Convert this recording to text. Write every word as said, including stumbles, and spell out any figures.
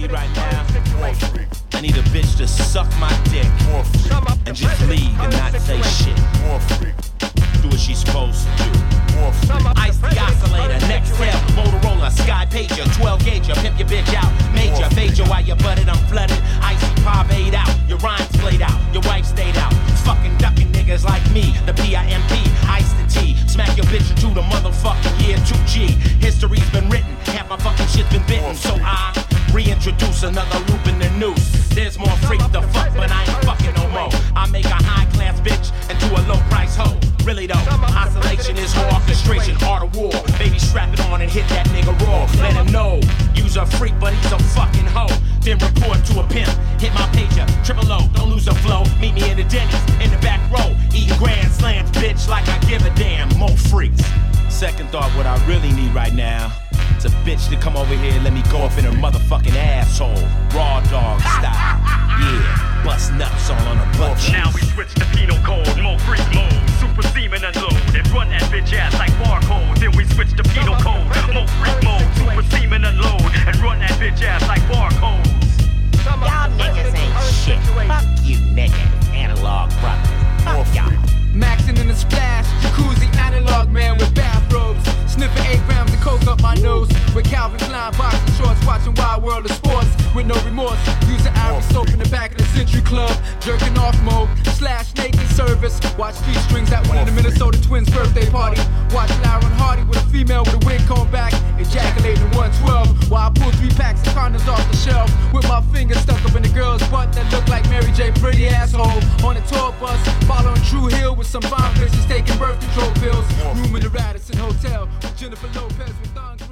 need right now? I need a bitch to suck my dick and just leave and not say shit. Do what she's supposed to do. Ice the oscillator, Nextel, Motorola, Sky Pager, twelve gauger, pimp your bitch out, major, fager while you butted, I'm flooded, icy parvade out, your rhymes played out, your wife stayed out, fucking ducking niggas like me, the P I M P, ice the T, smack your bitch into the motherfucking year two G, history's been written, half my fucking shit's been bitten, so I reintroduce another loop in the noose, there's more freak to fuck, but I ain't fucking no more, I make a high class bitch into a low price hoe. Really though, oscillation is her orchestration, art of war. Baby, strap it on and hit that nigga raw. Let him know, you's a freak, but he's a fucking hoe. Then report to a pimp, hit my pager, triple O, don't lose a flow. Meet me in the Denny's, in the back row, eating grand slams, bitch, like I give a damn. More freaks. Second thought, what I really need right now is a bitch to come over here and let me go up in her motherfucking asshole, raw dog style. Yeah, bust nuts all on her butt cheeks. Now we switch to penal code, more freak mode. Super semen unload and run that bitch ass like barcode. Then we switch to penal code, more freak mode. Super semen unload and run that bitch ass like barcodes. Y'all niggas ain't shit. Fuck you niggas, analog brother. Fuck y'all. Maxing in the splash, jacuzzi analog man with bathrobes. Sniffing eight grams of coke up my nose. With Calvin Klein boxing shorts, watching Wild World of Sports with no remorse. Using Irish soap in the back of the Century Club. Jerking off mode, slash naked service. Watch G-strings at one of the Minnesota Twins' birthday party. Watch Lauren Hardy with a female with a wig comb back. Ejaculating one twelve while I pull three packs of condoms off the shelf. With my finger stuck up in the girl's butt that look like Mary J. Pretty asshole. On a tour bus, following True Hill with some bomb bitches taking birth control pills. Room in the Radisson Hotel with Jennifer Lopez with thunder.